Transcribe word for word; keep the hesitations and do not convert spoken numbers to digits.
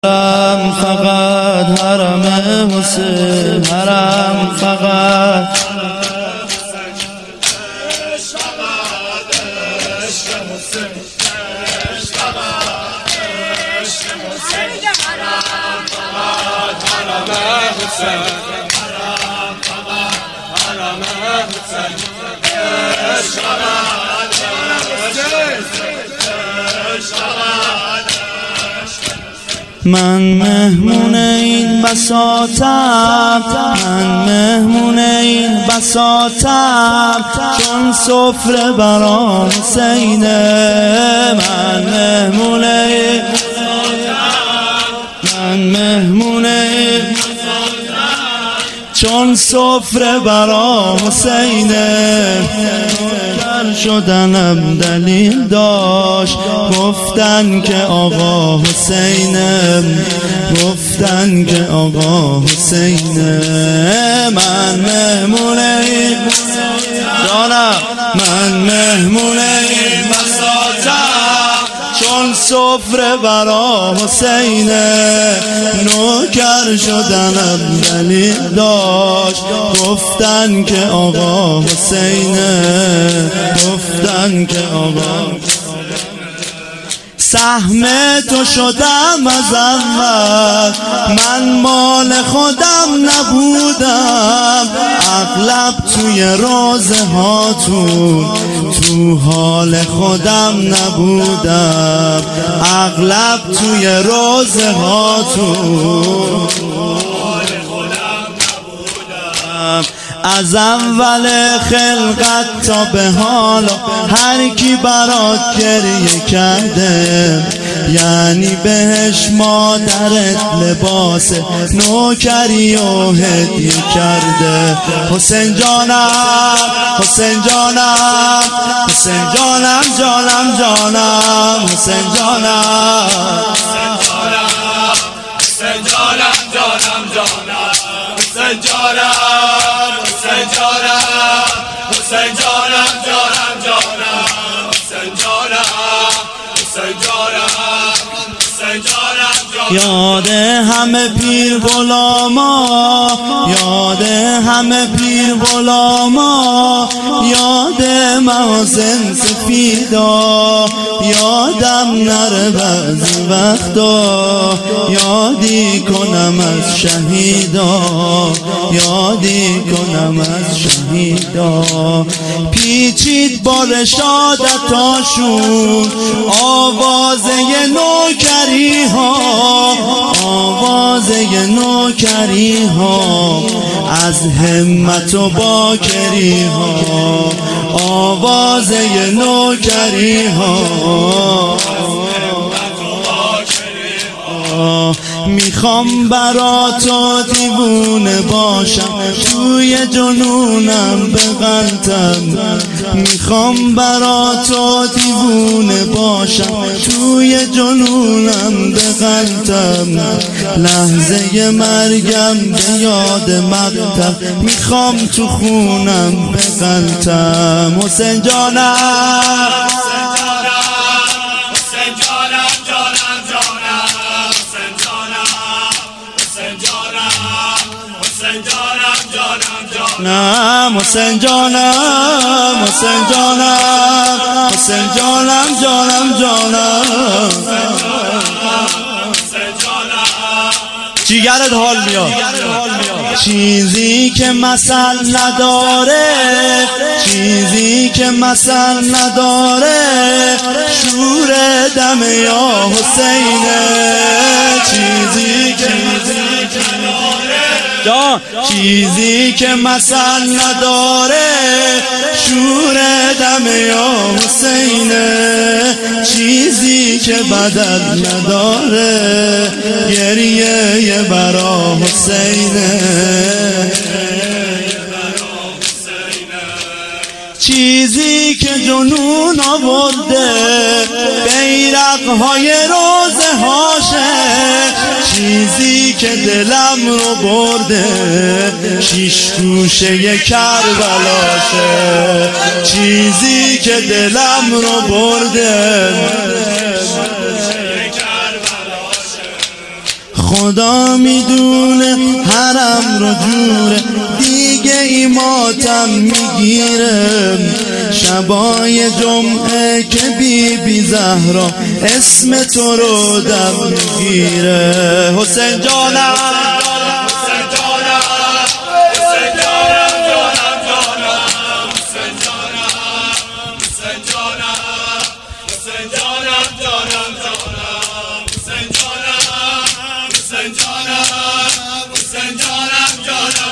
حرم فقط حرم حسین، حرم فقط من مهمون این بساطم، من مهمون این بساطم، چون سفره برا حسینه. من مهمون این بساطم، من مهمون این بساطم، چون سفره برا حسینه. شدنم دلیل داشت، گفتن که آقا حسینم، گفتن که آقا حسینه. من مهمون این جانم، من مهمون این بساطم، چون سفره برا حسینه. نوکر شدنم دلیل داشت، گفتن که آقا حسینه، گفتن که آقا. سهم تو شدم از اول، من مال خودم نبودم، اغلب توی روزه هاتون تو حال خودم نبودم، اغلب توی روزه هاتون از اول خلقت تا به حالا هر کی برات گریه کرده، یعنی بهش مادرت لباس نوکری و هدیه کرده. حسین جانم، حسین جانم، حسین جانم، جانم جانم، حسین جانم، حسین جانم، جانم جانم، حسین جانم، حسین جانم، حسین جانم، جانم جانم، حسین جانم، حسین جانم، حسین جانم. یاد همه پیر غلاما، یاد همه پیر غلاما، یاد محاسن سفیدا، یادم نره بعضی وقتا، یادی کنم از شهیدا، یادی کنم از شهیدا. پیچید با رشادتاشون آوازه نوکری ها، آوازه نوکری ها، از همت و باکری ها، آوازه نوکری ها. میخوام برا تو دیوونه باشم، توی جنونم بغلطم، میخوام برا تو دیوونه باشم، توی جنونم بغلطم. لحظه مرگم به یاد مقتل، میخوام تو خونم بغلطم. حسین جانم، نه حسین جانم، حسین جانم، حسین جانم، جانم جانم. جیگرت حال میاد. چیزی که مثل نداره، چیزی که مثل نداره، شور دم یا حسینه. چیزی که جان، چیزی که مثل نداره، شور دم یا حسینه. چیزی که بدل نداره، گریه برا حسینه. چیزی که جنون آورده، بیرق‌های روزه هاشه، چیزی که دلم رو برده، شیش گوشه کربلاشه. چیزی که دلم رو برده، خدا میدونه حرم رو جوره دیگه ای ماتم میگیره شبای جمعه که بی بی زهرا اسم تو رو دم میگیره حسین جانم